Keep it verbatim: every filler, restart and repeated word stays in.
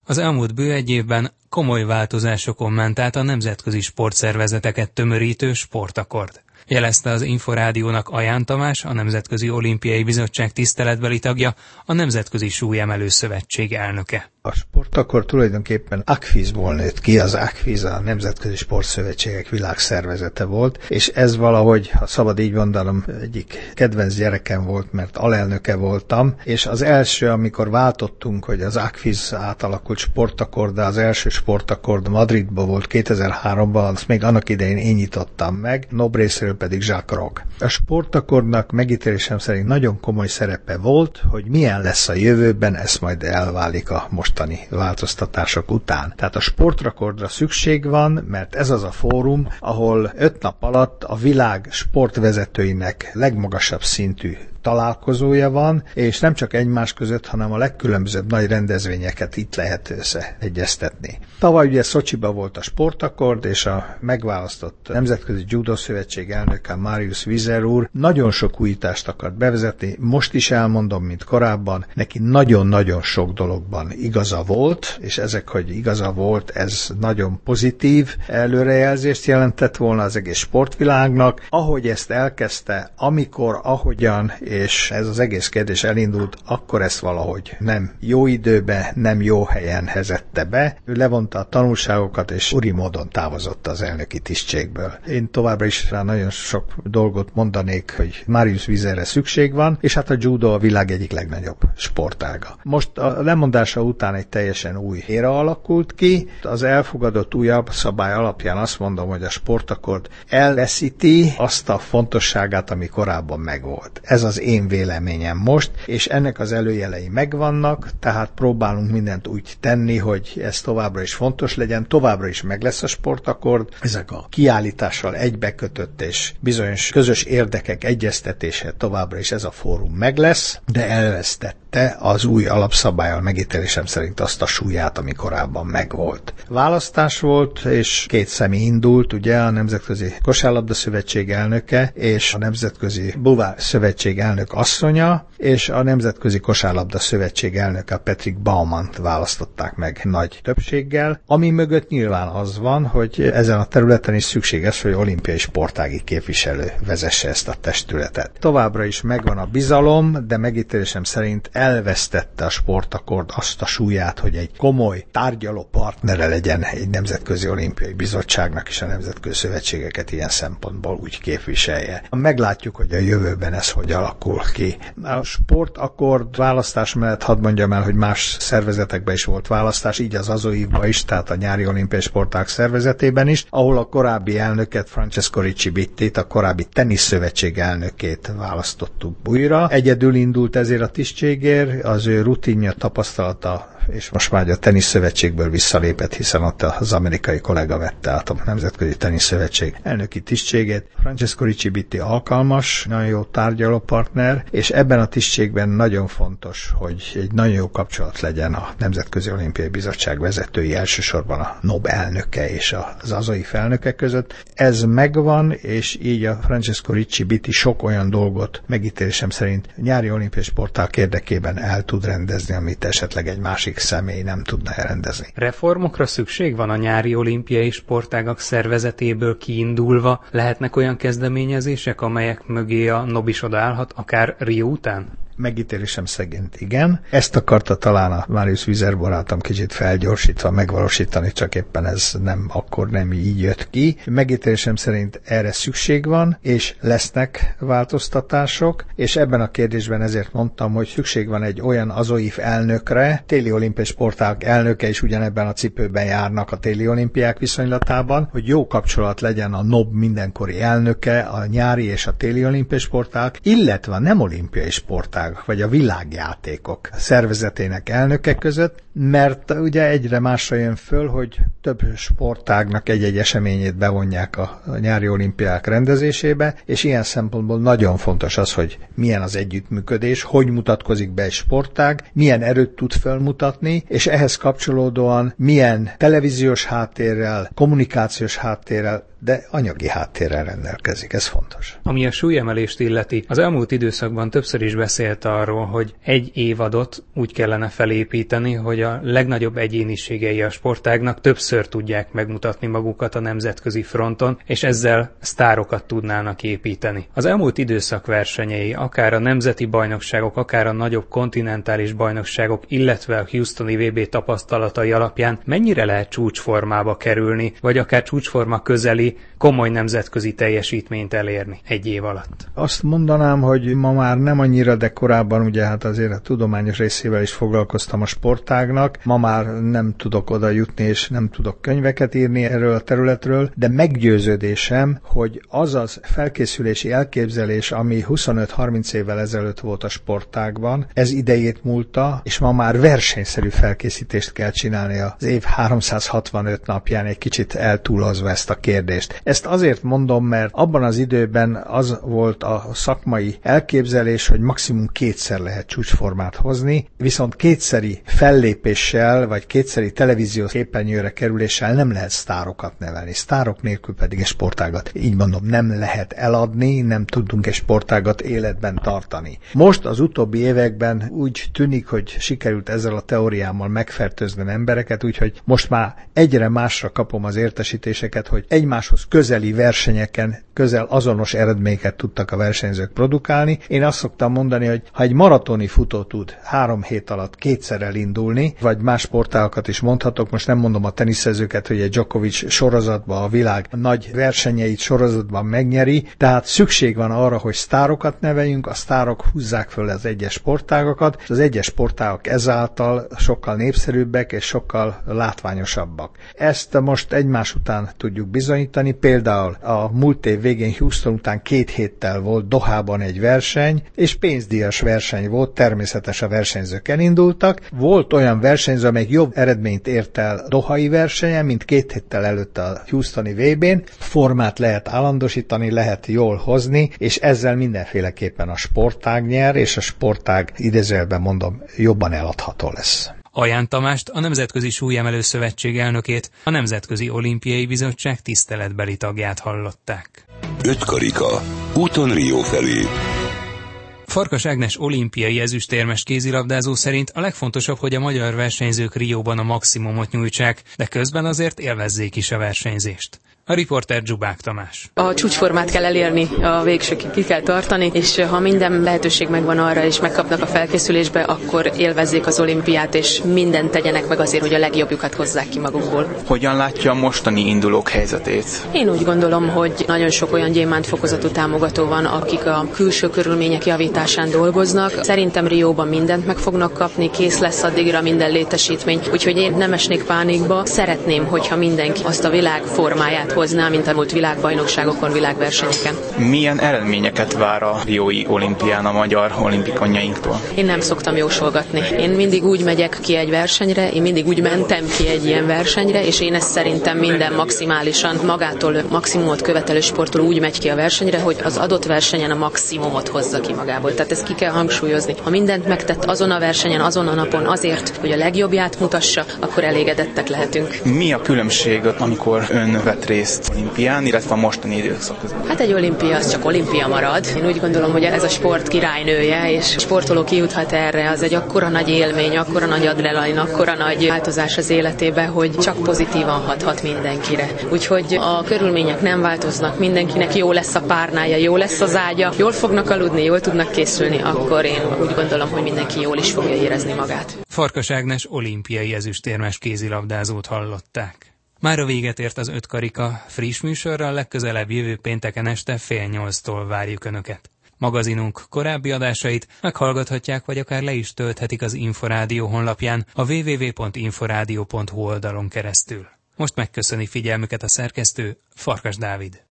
Az elmúlt bő egy évben komoly változásokon ment át a nemzetközi sportszervezeteket tömörítő sportakord. Jelezte az Inforádiónak Aján Tamás, a Nemzetközi Olimpiai Bizottság tiszteletbeli tagja, a Nemzetközi Súlyemelő Szövetség elnöke. A sportakord tulajdonképpen á ká ef-ból nőtt ki, az á ká ef, a Nemzetközi Sportszövetségek Világszervezete volt, és ez valahogy, ha szabad így mondanom, egyik kedvenc gyerekem volt, mert alelnöke voltam, és az első, amikor váltottunk, hogy az á ká ef átalakult sportakord, de az első sportakord Madridban volt kétezer-háromban, azt még annak idején én nyitottam meg, NOB részéről pedig Jacques Rogge. A sportakordnak megítélésem szerint nagyon komoly szerepe volt, hogy milyen lesz a jövőben, ez majd elválik a mostani változtatások után. Tehát a sportrekordra szükség van, mert ez az a fórum, ahol öt nap alatt a világ sportvezetőinek legmagasabb szintű találkozója van, és nem csak egymás között, hanem a legkülönbözőbb nagy rendezvényeket itt lehet összeegyeztetni. Tavaly ugye Szocsiba volt a sportakord, és a megválasztott Nemzetközi Judo Szövetség elnöke Marius Vizer úr nagyon sok újítást akart bevezetni. Most is elmondom, mint korábban, neki nagyon-nagyon sok dologban igaza volt, és ezek, hogy igaza volt, ez nagyon pozitív előrejelzést jelentett volna az egész sportvilágnak. Ahogy ezt elkezdte, amikor, ahogyan, és ez az egész kérdés elindult, akkor ezt valahogy nem jó időben, nem jó helyen hezette be. Ő levonta a tanulságokat, és uri módon távozott az elnöki tisztségből. Én továbbra is rá nagyon sok dolgot mondanék, hogy Marius Vizerre szükség van, és hát a judo a világ egyik legnagyobb sportága. Most a lemondása után egy teljesen új éra alakult ki. Az elfogadott újabb szabály alapján azt mondom, hogy a sportakord elveszíti azt a fontosságát, ami korábban megvolt. Ez az én véleményem most, és ennek az előjelei megvannak, tehát próbálunk mindent úgy tenni, hogy ez továbbra is fontos legyen, továbbra is meg lesz a sportakord, ezek a kiállítással egybekötött és bizonyos közös érdekek egyeztetése továbbra is ez a fórum meg lesz, de elvesztette az új alapszabállyal megítélésem szerint azt a súlyát, ami korábban megvolt. Választás volt, és két személy indult, ugye a Nemzetközi Kosárlabda Szövetség elnöke és a Nemzetközi Bulvár Szövetség elnök asszonya, és a Nemzetközi Kosárlabda Szövetség elnöke Patrick Baumant választották meg nagy többséggel, ami mögött nyilván az van, hogy ezen a területen is szükséges, hogy olimpiai sportági képviselő vezesse ezt a testületet. Továbbra is megvan a bizalom, de megítélésem szerint elvesztette a sportakord azt a súlyát, hogy egy komoly tárgyaló partnere legyen egy Nemzetközi Olimpiai Bizottságnak, és a nemzetközi szövetségeket ilyen szempontból úgy képviselje. Meglátjuk, hogy a jövőben ez hogy alakul ki. A sportakord választás mellett hadd mondjam el, hogy más szervezetekben is volt választás, így az ASOIV-ban is, tehát a Nyári Olimpiai Sportág szervezetében is, ahol a korábbi elnöket, Francesco Ricci Bittit, a korábbi teniszszövetség elnökét választottuk újra. Egyedül indult ezért a tisztségért, az ő rutinja, tapasztalata, és most már a teniszszövetségből visszalépett, hiszen ott az amerikai kollega vette át a Nemzetközi Teniszszövetség elnöki tisztségét. Francesco Ricci Bitti alkalmas, nagyon jó tárgyalópartner, és ebben a tisztségben nagyon fontos, hogy egy nagyon jó kapcsolat legyen a Nemzetközi Olimpiai Bizottság vezetői, elsősorban a NOB elnöke és az ASOIF elnöke között. Ez megvan, és így a Francesco Ricci Bitti sok olyan dolgot megítélésem szerint nyári olimpiai sportág érdekében el tud rendezni, amit esetleg egy másik személy nem tudna elrendezni. Reformokra szükség van a nyári olimpiai sportágak szervezetéből kiindulva? Lehetnek olyan kezdeményezések, amelyek mögé a NOB is odaállhat, akár Rio után? Megítélésem szerint igen. Ezt akarta talán a Marius Vizer barátom kicsit felgyorsítva megvalósítani, csak éppen ez nem akkor nem így jött ki. Megítélésem szerint erre szükség van, és lesznek változtatások, és ebben a kérdésben ezért mondtam, hogy szükség van egy olyan ASOIF elnökre, téli olimpiai sportág elnöke is ugyanebben a cipőben járnak a téli olimpiák viszonylatában, hogy jó kapcsolat legyen a NOB mindenkori elnöke, a nyári és a téli olimpiai sportág, illetve a nem olimpiai sportág vagy a világjátékok szervezetének elnöke között, mert ugye egyre másra jön föl, hogy több sportágnak egy-egy eseményét bevonják a nyári olimpiák rendezésébe, és ilyen szempontból nagyon fontos az, hogy milyen az együttműködés, hogy mutatkozik be egy sportág, milyen erőt tud felmutatni, és ehhez kapcsolódóan milyen televíziós háttérrel, kommunikációs háttérrel, de anyagi háttérrel rendelkezik, ez fontos. Ami a súlyemelést illeti, az elmúlt időszakban többször is beszélt beszélt arról, hogy egy évadot úgy kellene felépíteni, hogy a legnagyobb egyéniségei a sportágnak többször tudják megmutatni magukat a nemzetközi fronton, és ezzel sztárokat tudnának építeni. Az elmúlt időszak versenyei, akár a nemzeti bajnokságok, akár a nagyobb kontinentális bajnokságok, illetve a Houstoni vé bé tapasztalatai alapján mennyire lehet csúcsformába kerülni, vagy akár csúcsforma közeli komoly nemzetközi teljesítményt elérni egy év alatt? Azt mondanám, hogy ma már nem annyira, de korábban ugye hát azért a tudományos részével is foglalkoztam a sportágnak. Ma már nem tudok oda jutni, és nem tudok könyveket írni erről a területről, de meggyőződésem, hogy az az felkészülési elképzelés, ami huszonöt-harminc évvel ezelőtt volt a sportágban, ez idejét múlta, és ma már versenyszerű felkészítést kell csinálni az év háromszázhatvanöt napján, egy kicsit eltúlozva ezt a kérdést. Ezt azért mondom, mert abban az időben az volt a szakmai elképzelés, hogy maximum kétszer lehet csúcsformát hozni, viszont kétszeri fellépéssel, vagy kétszeri televíziós képernyőre kerüléssel nem lehet sztárokat nevelni. Sztárok nélkül pedig egy sportágat, így mondom, nem lehet eladni, nem tudunk egy sportágat életben tartani. Most az utóbbi években úgy tűnik, hogy sikerült ezzel a teóriámmal megfertőzni embereket, úgyhogy most már egyre másra kapom az értesítéseket, hogy egymáshoz közeli versenyeken közel azonos eredményeket tudtak a versenyzők produkálni. Én azt szoktam mondani, hogy ha egy maratoni futó tud három hét alatt kétszer elindulni, vagy más sportágokat is mondhatok, most nem mondom a teniszezőket, hogy egy Djokovic sorozatban a világ nagy versenyeit sorozatban megnyeri, tehát szükség van arra, hogy sztárokat neveljünk, a sztárok húzzák föl az egyes sportágokat, és az egyes sportágok ezáltal sokkal népszerűbbek és sokkal látványosabbak. Ezt most egymás után tudjuk bizonyítani, például a múlt év végén Houston után két héttel volt Dohában egy verseny, és pénzdíjas verseny volt, természetes a versenyzők elindultak. Volt olyan versenyző, amelyik jobb eredményt ért el Dohai versenyen, mint két héttel előtt a Houstoni vé bén. Formát lehet állandosítani, lehet jól hozni, és ezzel mindenféleképpen a sportág nyer, és a sportág, idézőjelben mondom, jobban eladható lesz. Aján Tamást, a Nemzetközi Súlyemelő Szövetség elnökét, a Nemzetközi Olimpiai Bizottság tiszteletbeli tagját hallották. Öt karika. Úton Rio felé. Farkas Ágnes olimpiai ezüstérmes kézilabdázó szerint a legfontosabb, hogy a magyar versenyzők Rióban a maximumot nyújtsák, de közben azért élvezzék is a versenyzést. A riporter Zsubák Tamás. A csúcsformát kell elérni, a végsőkig ki kell tartani, és ha minden lehetőség megvan arra, és megkapnak a felkészülésbe, akkor élvezzék az olimpiát, és mindent tegyenek meg azért, hogy a legjobbjukat hozzák ki magukból. Hogyan látja a mostani indulók helyzetét? Én úgy gondolom, hogy nagyon sok olyan gyémántfokozatú támogató van, akik a külső körülmények javításán dolgoznak. Szerintem Rióban mindent meg fognak kapni, kész lesz addigra minden létesítmény, úgyhogy én nem esnék pánikba. Szeretném, hogyha mindenki azt a világ formáját hozná, mint a múlt világbajnokságokon, világversenyeken. Milyen eredményeket vár a riói olimpián a magyar olimpikonjainktól? Én nem szoktam jósolgatni. Én mindig úgy megyek ki egy versenyre, én mindig úgy mentem ki egy ilyen versenyre, és én ezt szerintem minden maximálisan magától maximumot követelő sportoló úgy megy ki a versenyre, hogy az adott versenyen a maximumot hozza ki magából. Tehát ezt ki kell hangsúlyozni. Ha mindent megtett azon a versenyen, azon a napon azért, hogy a legjobbját mutassa, akkor elégedettek lehetünk. Mi a különbség, amikor ön vett részt olimpián, illetve a mostani időszak között? Hát egy olimpia az csak olimpia marad. Én úgy gondolom, hogy ez a sport királynője, és a sportoló kijuthat erre, az egy akkora nagy élmény, akkora nagy adrenalin, akkora nagy változás az életébe, hogy csak pozitívan hathat mindenkire. Úgyhogy a körülmények nem változnak, mindenkinek jó lesz a párnája, jó lesz az ágya, jól fognak aludni, jól tudnak készülni, akkor én úgy gondolom, hogy mindenki jól is fogja érezni magát. Farkas Ágnes olimpiai ezüstérmes kézilabdázót hallották. Mára véget ért az öt karika, friss műsorral legközelebb jövő pénteken este fél nyolctól várjuk Önöket. Magazinunk korábbi adásait meghallgathatják, vagy akár le is tölthetik az Inforádió honlapján a double-u double-u double-u pont inforádió pont hu oldalon keresztül. Most megköszöni figyelmüket a szerkesztő, Farkas Dávid.